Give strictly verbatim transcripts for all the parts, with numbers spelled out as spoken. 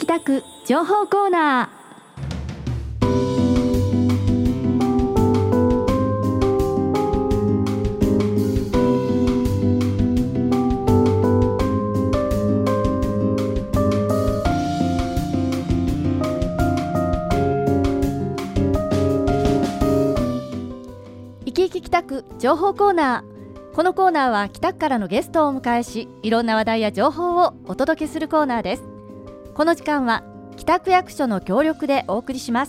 北区情報コーナー。いきいき北区情報コーナー。このコーナーは北区からのゲストをお迎えし、いろんな話題や情報をお届けするコーナーです。この時間は北区役所の協力でお送りします。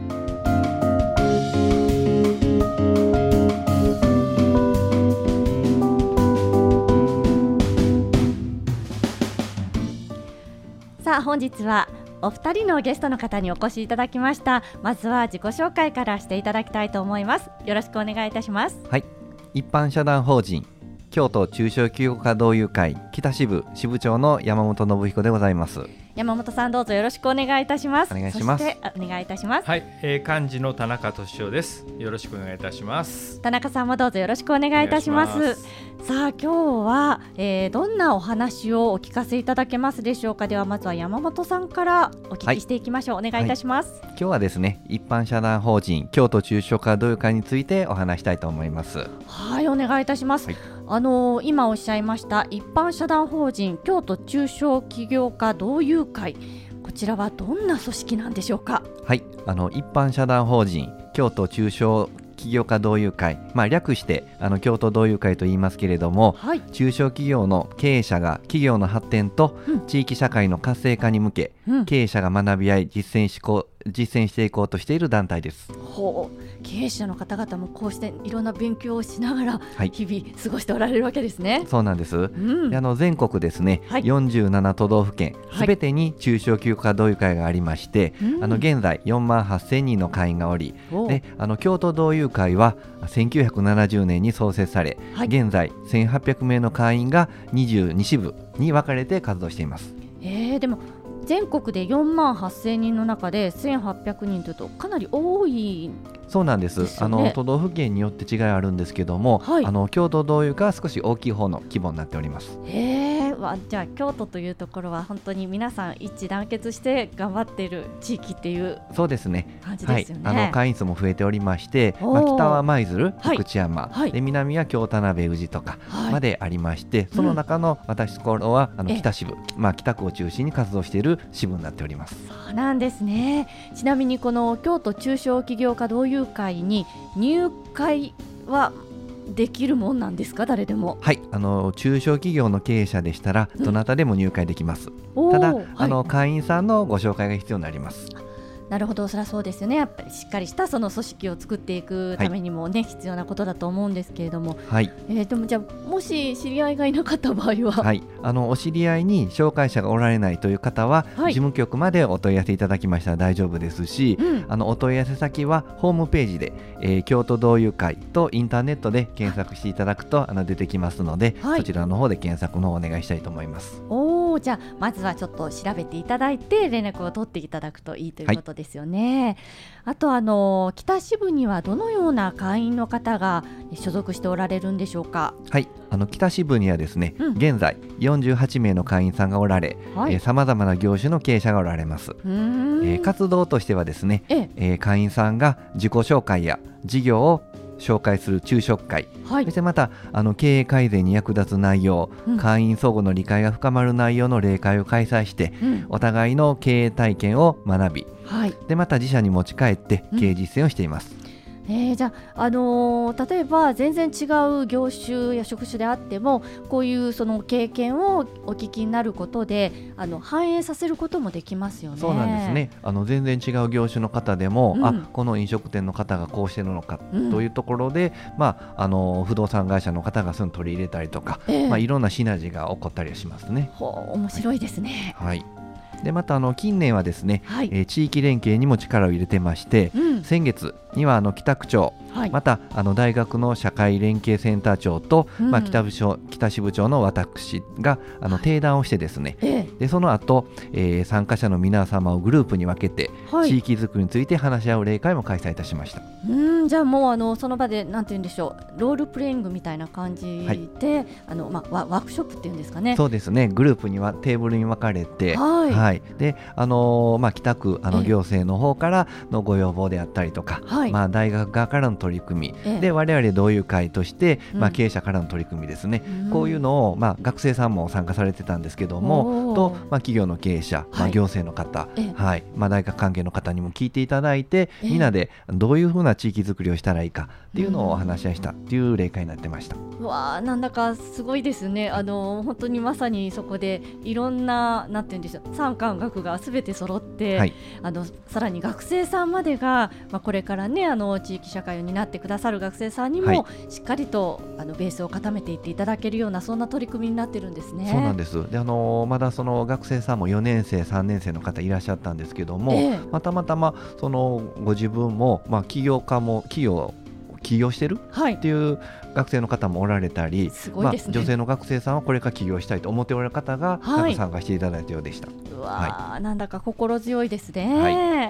さあ、本日はお二人のゲストの方にお越しいただきました。まずは自己紹介からしていただきたいと思います。よろしくお願いいたします。 はい、一般社団法人京都中小企業家同友会北支部支部長の山本信彦でございます。 山本さん、どうぞよろしくお願いいたします。 お願いします。 そしてお願いいたします。 はい、えー、幹事の田中俊夫です。よろしくお願いいたします。 田中さんもどうぞよろしくお願いいたします。 お願いします。さあ、今日は、えー、どんなお話をお聞かせいただけますでしょうか。ではまずは山本さんからお聞きしていきましょう。はい、お願いいたします。 はい、今日はですね、一般社団法人京都中小企業同友会についてお話したいと思います。 はい、お願いいたします。はい、あのー、今おっしゃいました一般社団法人京都中小企業家同友会、こちらはどんな組織なんでしょうか。 はい、あの一般社団法人京都中小企業家同友会、まあ、略してあの京都同友会と言いますけれども、はい、中小企業の経営者が企業の発展と地域社会の活性化に向け、うん、経営者が学び合い実践しこう実践していこうとしている団体です。 ほう、経営者の方々もこうしていろんな勉強をしながら日々過ごしておられるわけですね。はい、 そうなんです。うん、であの全国ですね、はい、よんじゅうなな都道府県すべてに中小企業家同友会がありまして、はい、あの現在よんまんはっせんにんの会員がおり、であの京都同友会はせんきゅうひゃくななじゅうねんに創設され、はい、現在せんはっぴゃくめいの会員がにじゅうに支部に分かれて活動しています。 えー、でも全国でよんまんはっせんにんの中でせんはっぴゃくにんというとかなり多い。 そうなんです。ですよね。あの都道府県によって違いあるんですけども、はい、あの京都同友会は少し大きい方の規模になっております。 へー、じゃあ京都というところは本当に皆さん一致団結して頑張っている地域っていうそうですね。 感じですよね。 はい、あの会員数も増えておりまして、まあ、北は舞鶴、福知山、はい、で南は京田辺宇治とかまでありまして、はい、その中の私のところはあの北支部、まあ、北区を中心に活動している支部になっております。 そうなんですね。ちなみにこの京都中小企業家同友会に入会はできるもんなんですか。誰でも。 はい、あの中小企業の経営者でしたらどなたでも入会できます。うん、ただ、はい、あの会員さんのご紹介が必要になります。 なるほど、そりゃそうですよね。やっぱりしっかりしたその組織を作っていくためにもね、はい、必要なことだと思うんですけれども、はい、えー、でもじゃあもし知り合いがいなかった場合は、 はい、あのお知り合いに紹介者がおられないという方は、はい、事務局までお問い合わせいただきましたら大丈夫ですし、うん、あのお問い合わせ先はホームページで、えー、京都同友会とインターネットで検索していただくとあの出てきますので、はい、そちらの方で検索の方をお願いしたいと思います。 おー、じゃあまずはちょっと調べていただいて連絡を取っていただくといいということですよね。はい、あとあの北支部にはどのような会員の方が所属しておられるんでしょうか。 はい、あの北支部にはですね、うん、現在よんじゅうはちめいの会員さんがおられ、さまざまな業種の経営者がおられます。えー、活動としてはですね、ええー、会員さんが自己紹介や事業を紹介する昼食会、はい、そしてまたあの経営改善に役立つ内容、うん、会員相互の理解が深まる内容の例会を開催して、うん、お互いの経営体験を学び、はい、でまた自社に持ち帰って経営実践をしています。 うん、えー、じゃあ、あのー、例えば全然違う業種や職種であってもこういうその経験をお聞きになることであの反映させることもできますよね。 そうなんですね。あの全然違う業種の方でも、うん、あこの飲食店の方がこうしてるのかというところで、うん、まあ、あの不動産会社の方がそういうの取り入れたりとか、えーまあ、いろんなシナジーが起こったりしますね。 ほう、面白いですね。 はい、はい、でまたあの近年はですね、はい、えー、地域連携にも力を入れてまして、うん、先月にはあの北区長、はい、またあの大学の社会連携センター長と、うん、まあ、北部長北支部長の私があの定談をしてですね、はい、でその後、えー、参加者の皆様をグループに分けて、はい、地域づくりについて話し合う例会も開催いたしました。 うん、じゃあもうあのその場でなんて言うんでしょう、ロールプレイングみたいな感じで、はい、あのまあ、ワークショップっていうんですかね。 そうですね、グループにはテーブルに分かれて、 はいははい、であのーまあ、北区あの行政の方からのご要望であったりとか、はい、まあ、大学側からの取り組みで我々同友会として、まあ、経営者からの取り組みですね、うん、こういうのを、まあ、学生さんも参加されてたんですけどもと、まあ、企業の経営者、まあ、行政の方、はいはい、まあ、大学関係の方にも聞いていただいて、みんなでどういうふうな地域づくりをしたらいいかっていうのをお話し合いしたっていう例会になってました。 うわー、なんだかすごいですね。あの本当にまさにそこでいろんな、なんていうんでしょう、産官学がすべて揃って、はい、あのさらに学生さんまでが、まあ、これからね、あの地域社会を担ってくださる学生さんにも、はい、しっかりとあのベースを固めていっていただけるような、そんな取り組みになってるんですね。 そうなんです。で、あのまだその学生さんもよねん生さんねん生の方いらっしゃったんですけども、えー、まあ、たまたまそのご自分も、まあ、起業家も企業起業してるっていう学生の方もおられたり、 すごいですね。 まあ、女性の学生さんはこれから起業したいと思っておられる方が、はい、参加していただいたようでした。 うわ、はい、なんだか心強いですね、はい、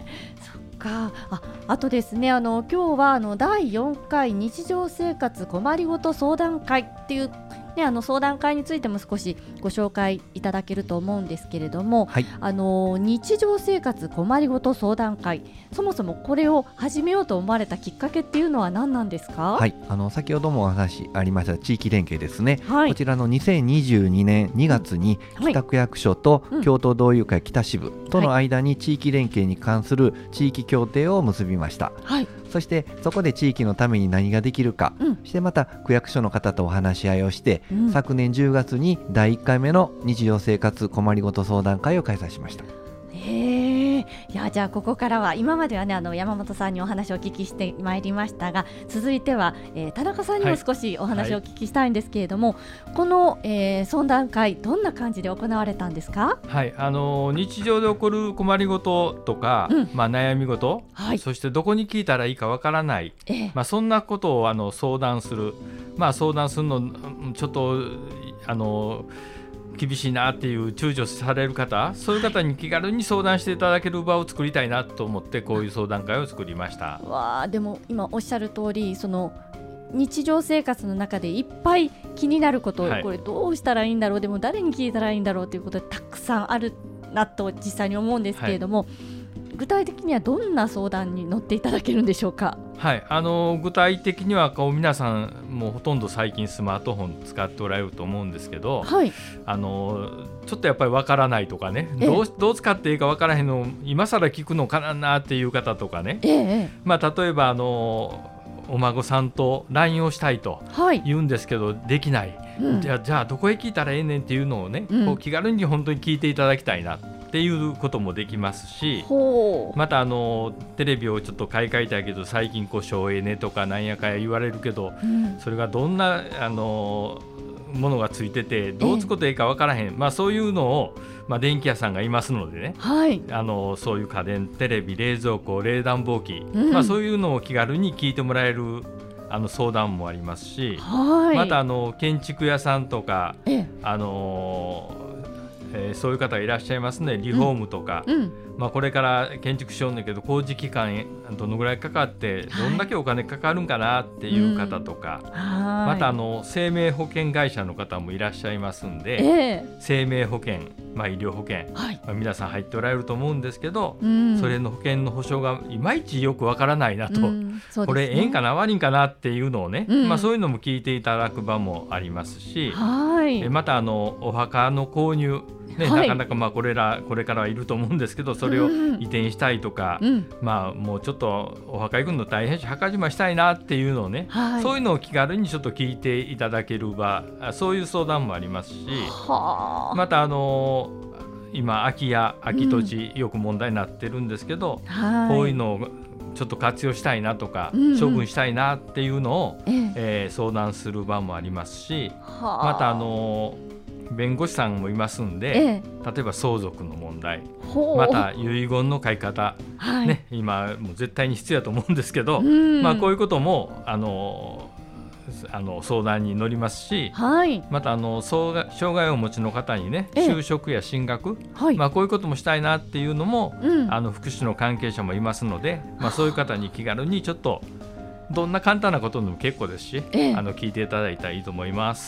そっか。 あ, あとですね、あの今日はあのだいよんかい日常生活困りごと相談会っていうね、あの相談会についても少しご紹介いただけると思うんですけれども、はい、あの日常生活困りごと相談会、そもそもこれを始めようと思われたきっかけっていうのは何なんですか？ はい、あの先ほどもお話ありました地域連携ですね、はい、こちらのにせんにじゅうにねんにがつに北区役所と京都同友会北支部との間に地域連携に関する地域協定を結びました、はい、そしてそこで地域のために何ができるか、うん、してまた区役所の方とお話し合いをして、うん、昨年じゅうがつにだいいっかいめの日常生活困りごと相談会を開催しました。 へー、いや、じゃあここからは今まではね、あの山本さんにお話をお聞きしてまいりましたが、続いては、えー、田中さんにも少しお話をお聞きしたいんですけれども、はいはい、この、えー、相談会どんな感じで行われたんですか？ はい、あの日常で起こる困りごととか、うん、まあ、悩み事、はい、そしてどこに聞いたらいいかわからない、えーまあ、そんなことをあの相談する、まあ、相談するのちょっとあの厳しいなっていう躊躇される方、そういう方に気軽に相談していただける場を作りたいなと思って、こういう相談会を作りました。 わあ、でも今おっしゃる通り、その日常生活の中でいっぱい気になること、はい、これどうしたらいいんだろう、でも誰に聞いたらいいんだろうということでたくさんあるなと実際に思うんですけれども、はい、具体的にはどんな相談に乗っていただけるんでしょうか？ はい、あの具体的にはこう皆さんもうほとんど最近スマートフォン使っておられると思うんですけど、はい、あのちょっとやっぱりわからないとかね、どう、どう使っていいかわからへんの今更聞くのかなっていう方とかね、ええ、まあ、例えばあのお孫さんと ライン をしたいと言うんですけど、はい、できない、うん、じゃあ、じゃあどこへ聞いたらええねんっていうのをね、うん、こう気軽に本当に聞いていただきたいなっていうこともできますし、またあのテレビをちょっと買い替えたいけど最近こう省エネとかなんやかや言われるけど、うん、それがどんなあのものがついててどうつくこといいか分からへん、ええ、まあ、そういうのを、まあ、電気屋さんがいますのでね、はい、あのそういう家電、テレビ、冷蔵庫、冷暖房機、うん、まあ、そういうのを気軽に聞いてもらえるあの相談もありますし、はい、またあの建築屋さんとか、ええ、あのえー、そういう方がいらっしゃいますね。リフォームとか、うんうん、まあ、これから建築しようんだけど工事期間どのぐらいかかってどんだけお金かかるんかなっていう方とか、はい、またあの生命保険会社の方もいらっしゃいますんで、えー、生命保険、まあ、医療保険、はい、まあ、皆さん入っておられると思うんですけど、うん、それの保険の保証がいまいちよくわからないなと、うん、そうですね、これええんかな悪いんかなっていうのをね、うん、まあ、そういうのも聞いていただく場もありますし、はい、えまたあのお墓の購入ね、はい、なかなかまあこれらこれからはいると思うんですけど、それを移転したいとか、うん、まあ、もうちょっとお墓行くの大変し墓じましたいなっていうのをね、はい、そういうのを気軽にちょっと聞いていただける場、そういう相談もありますし、はまたあの今空き家空き土地、うん、よく問題になってるんですけど、はい、こういうのをちょっと活用したいなとか、うんうん、処分したいなっていうのを、えええー、相談する場もありますし、またあの弁護士さんもいますんで、ええ、例えば相続の問題、また遺言の書き方、はい、ね、今もう絶対に必要だと思うんですけど、うん、まあ、こういうこともあのあの相談に乗りますし、はい、またあの障害、障害をお持ちの方にね、ええ、就職や進学、はい、まあ、こういうこともしたいなっていうのも、うん、あの福祉の関係者もいますので、まあ、そういう方に気軽にちょっとどんな簡単なことでも結構ですし、ええ、あの聞いていただいたらいいと思います。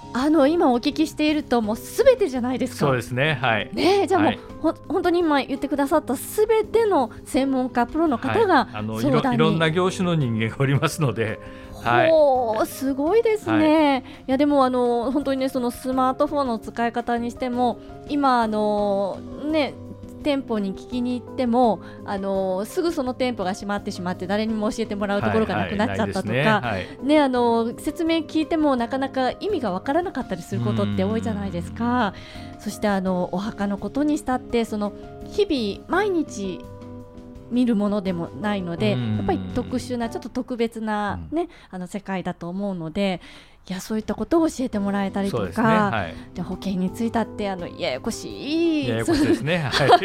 あの今お聞きしているともうすべてじゃないですか。 そうですね、はい、 ね、じゃあもう、 はい、 ほ本当に今言ってくださったすべての専門家プロの方が、はい、あの相談にいろ, いろんな業種の人間がおりますので、はい、 ほうすごいですね、はい、いやでもあの本当にねそのスマートフォンの使い方にしても今あのね店舗に聞きに行ってもあのすぐその店舗が閉まってしまって誰にも教えてもらうところがなくなっちゃったとか、はいはいねね、あの説明聞いてもなかなか意味がわからなかったりすることって多いじゃないですか。そしてあのお墓のことにしたってその日々毎日見るものでもないのでやっぱり特殊なちょっと特別な、ね、あの世界だと思うのでいやそういったことを教えてもらえたりとか、で、ねはい、で保険についたってあのややこしいややこしいですね、はい、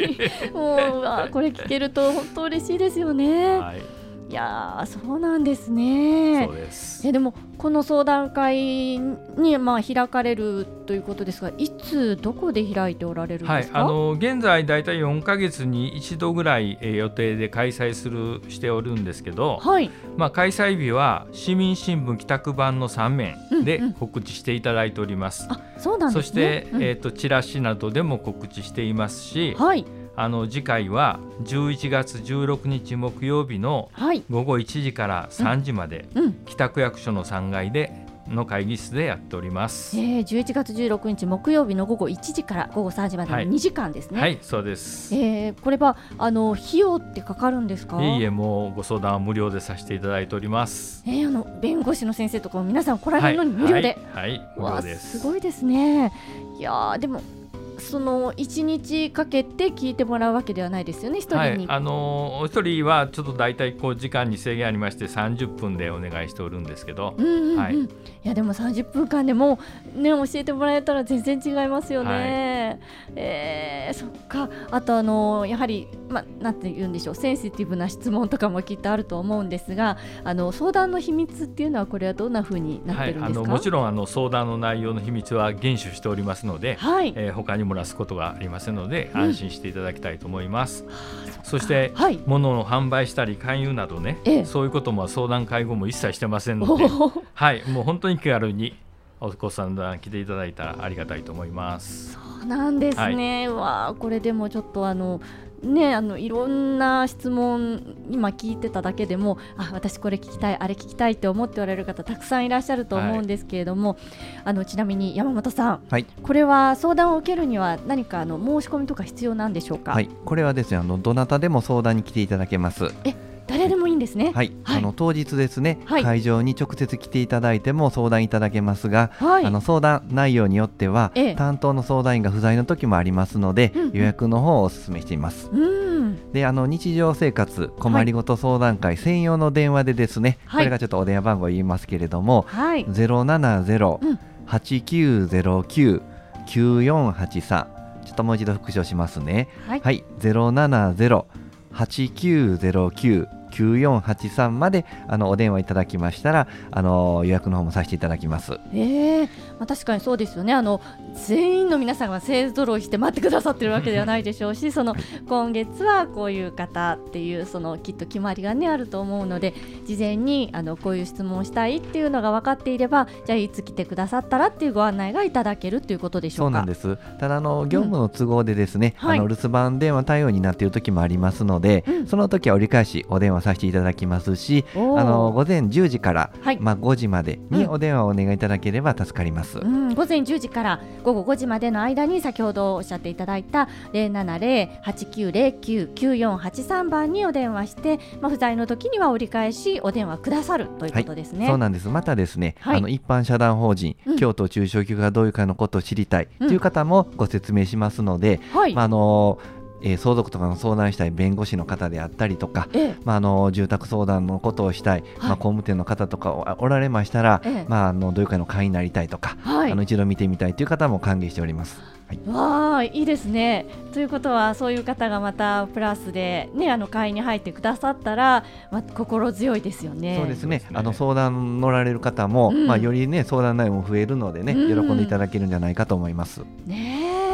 もうあこれ聞けると本当嬉しいですよね、はい、いやそうなんですね。 そうです。 えでもこの相談会に、まあ、開かれるということですがいつどこで開いておられるんですか。 はい、あの現在だいたいよんかげつに一度ぐらい、えー、予定で開催するしておるんですけど、はいまあ、開催日は市民新聞北区版のさんめんで告知していただいております、 うんうん、あそうなんですね。 そして、うんえーと、チラシなどでも告知していますし、 はいあの次回はじゅういちがつじゅうろくにち木曜日のごごいちじからさんじまで、はいうん、北区役所のさんがいでの会議室でやっております、 えー、じゅういちがつじゅうろくにち木曜日のごごいちじからごごさんじまでのにじかんですね。 はい、はい、そうです、 えー、これはあの費用ってかかるんですか。 いえいえもうご相談は無料でさせていただいております、 えー、あの弁護士の先生とかも皆さん来られるのに無料で、 はい、はいはい、無料です。 すごいですね。いやでもそのいちにちかけて聞いてもらうわけではないですよね。一人に、はい、 あのお一人はちょっとだいたいこう時間に制限ありましてさんじゅっぷんでお願いしておるんですけど、うんうんうんはい、いやでもさんじゅっぷんかんでも、ね、教えてもらえたら全然違いますよね、はいえー、そっか。あとあのやはり、ま、なんて言うんでしょうセンシティブな質問とかもきっとあると思うんですがあの相談の秘密っていうのはこれはどんな風になってるんですか。はい、あのもちろんあの相談の内容の秘密は厳守しておりますので、はいえー、他に漏らすことがありませんので、うん、安心していただきたいと思います、そして、はい、物を販売したり勧誘などね、ええ、そういうことも相談会後も一切してませんので、はい、もう本当に気軽にお子さん来ていただいたらありがたいと思います。 そうなんですね、はい、わこれでもちょっとあのね、あのいろんな質問今聞いてただけでもあ私これ聞きたいあれ聞きたいって思っておられる方たくさんいらっしゃると思うんですけれども、はい、あのちなみに山本さん、はい、これは相談を受けるには何かあの申し込みとか必要なんでしょうか。 はい、これはですねあのどなたでも相談に来ていただけます。 え誰でもいいんですね。 はい、はい、あの当日ですね、はい、会場に直接来ていただいても相談いただけますが、はい、あの相談内容によっては、ええ、担当の相談員が不在の時もありますので、うんうん、予約の方をお勧めしています。うんであの日常生活困りごと相談会専用の電話でですね、はい、これがちょっとお電話番号言いますけれども、はい、ゼロななゼロ はちきゅうゼロきゅう きゅうよんはちさんちょっともう一度復唱しますね。はい、はい、ゼロななゼロ はちきゅうゼロきゅう きゅうよんはちさんまであのお電話いただきましたらあの予約の方もさせていただきます。 えーまあ、確かにそうですよね。あの全員の皆さんが勢ぞろいして待ってくださってるわけではないでしょうしその今月はこういう方っていうそのきっと決まりが、ね、あると思うので事前にあのこういう質問をしたいっていうのが分かっていればじゃあいつ来てくださったらっていうご案内がいただけるということでしょうか。 そうなんです。ただあの業務の都合でですね、うんはい、あの留守番電話対応になっている時もありますので、うん、その時は折り返しお電話させていただきますしあの午前じゅうじから、はいまあ、ごじまでにお電話をお願いいただければ助かります、 うんうん、午前じゅうじからごごごじまでの間に先ほどおっしゃっていただいた ゼロななゼロ はちきゅうゼロきゅう きゅうよんはちさん 番にお電話して、まあ、不在の時には折り返しお電話くださるということですね。 はい、そうなんです。またですね、はい、あの一般社団法人、うん、京都中小企業がどういうかのことを知りたいという方もご説明しますので、うんはいまああのえー、相続とかの相談したい弁護士の方であったりとか、ええまあ、あの住宅相談のことをしたい、はいまあ、工務店の方とかおられましたら、ええまあ、あのどういうかの会員になりたいとか、はい、あの一度見てみたいという方も歓迎しております。はい、 わあいいですね。ということはそういう方がまたプラスで、ね、あの会員に入ってくださったら、まあ、心強いですよね。 そうですね。あの相談乗られる方も、うんまあ、より、ね、相談内容も増えるので、ねうん、喜んでいただけるんじゃないかと思います。 ね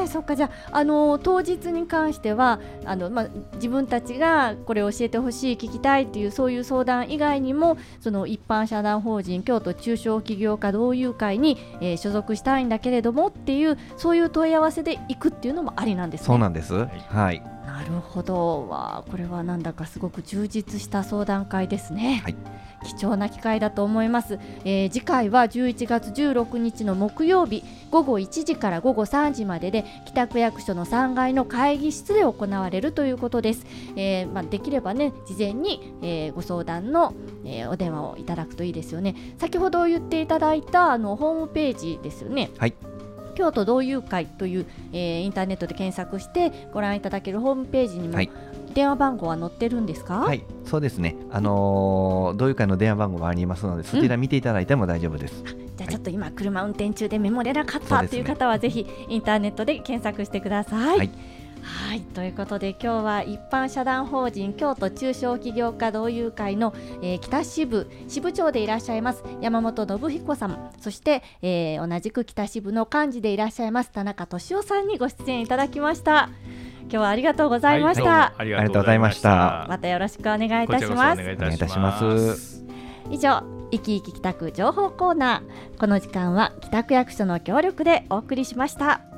そっか。じゃあ、あの当日に関してはあの、まあ、自分たちがこれ教えてほしい、聞きたいっていうそういう相談以外にも、その一般社団法人京都中小企業家同友会に、えー、所属したいんだけれどもっていう、そういう問い合わせで行くっていうのもありなんですね。 そうなんです。はい。 なるほど。わこれはなんだかすごく充実した相談会ですね。はい、貴重な機会だと思います。えー、次回はじゅういちがつじゅうろくにちの木曜日ごごいちじからごごさんじまでで、北区役所のさんがいの会議室で行われるということです。えーまあ、できればね、事前に、えー、ご相談の、えー、お電話をいただくといいですよね。先ほど言っていただいたあのホームページですよね。はい、京都同友会という、えー、インターネットで検索してご覧いただけるホームページにも、はい、電話番号は載ってるんですか？ はい、そうですね。あのー、同友会の電話番号もありますので、そちら見ていただいても大丈夫です。うん、 じゃあちょっと今、はい、車運転中でメモれなかったという方は、ぜひインターネットで検索してください。はい、はい、ということで今日は一般社団法人京都中小企業家同友会の、えー、北支部支部長でいらっしゃいます山本信彦さん、そして、えー、同じく北支部の幹事でいらっしゃいます田中俊夫さんにご出演いただきました。今日はありがとうございました。はい、 ありがとうございました。 またよろしくお願いいたします。 お願いいたします。 以上、生き生き北区情報コーナー、この時間は北区役所の協力でお送りしました。